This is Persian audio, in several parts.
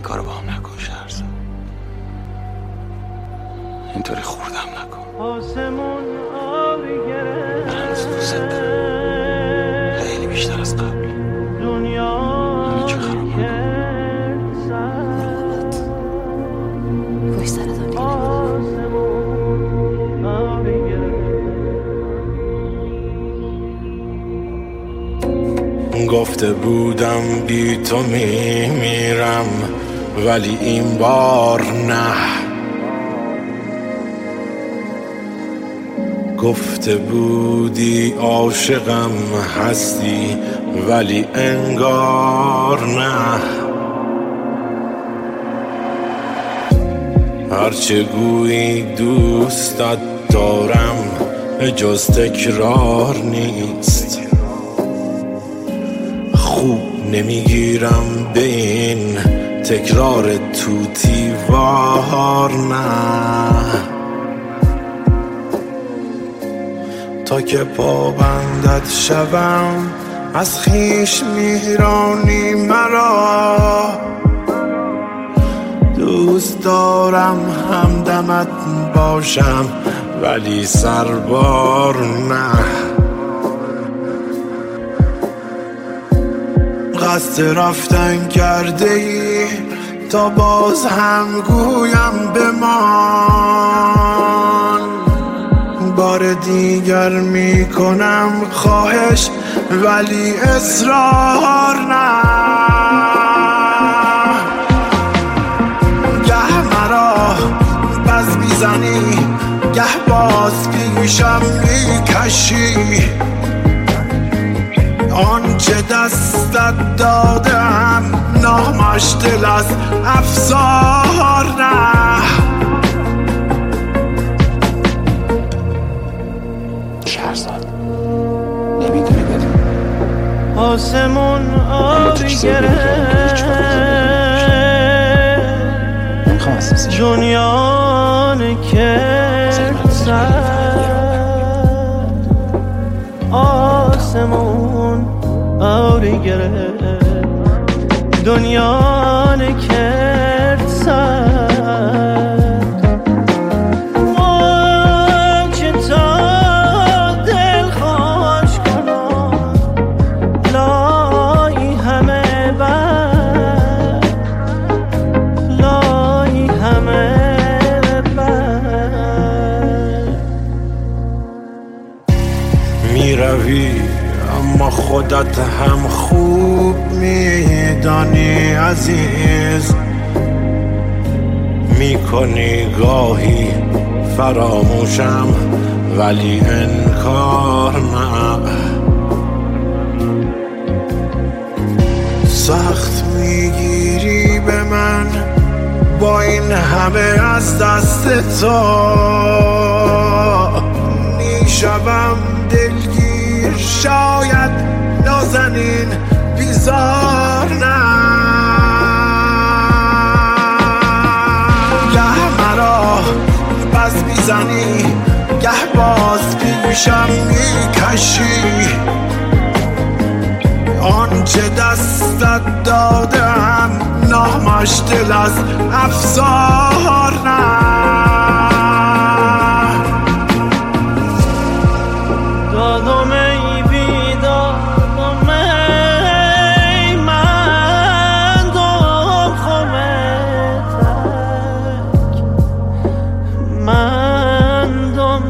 کارو با هم نکن شهرزاد، اینطوری خوردم نکن. آسمون آبی گرفت، من هنوز دوست دارم خیلی بیشتر از قبل. دنیا همین چه خراب نکن. خوش سرتان دیگه آسمون آبی گرفت. گفته بودم بی تو میمیرم، ولی این بار نه. گفته بودی عاشقم هستی، ولی انگار نه. هرچه گویی دوستت دارم جز تکرار نیست. خوب نمیگیرم به این تکرار توتیوار نه. تا که پابندت شوم از خویش میرانی مرا. دوست دارم همدمت باشم ولی سربار نه. قصد رفتن کرده ای تا باز هم گویم بمان. بار دیگر میکنم خواهش ولی اصرار نه. گه مرا بز میزنی گه باز پیشم میکشی. آنچه دستت دادم نامش دل از افسار نه. شهرزاد نمیدونی بده. آسمون آبی گرفت، دنیا نکرد سر. آسمون آبی گرفت، دنیا نکرد سر. میروی اما خودت هم خوب میدانی عزیز. میکنی گاهی فراموشم ولی انکار نه. سخت میگیری به من با این همه از دست تو. میشوم دلگیر شاید نازنین بیزار نه. گه مرا بز میزنی گه باز پیشم میکشی. آنچه دستت دادم نامش دل از افسار نه. دادم ای بیدادم ای من دم خمتک. من دم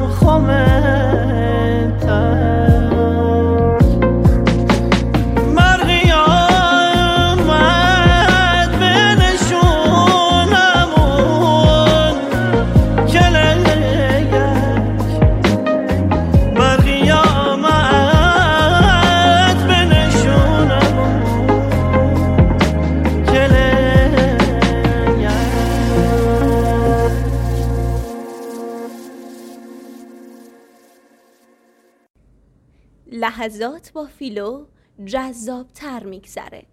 خمتک. مرغی آمد به نشونمون کلک. مرغی آمد به نشونمون کلک. لحظات با فیلو جذاب تر میگذره.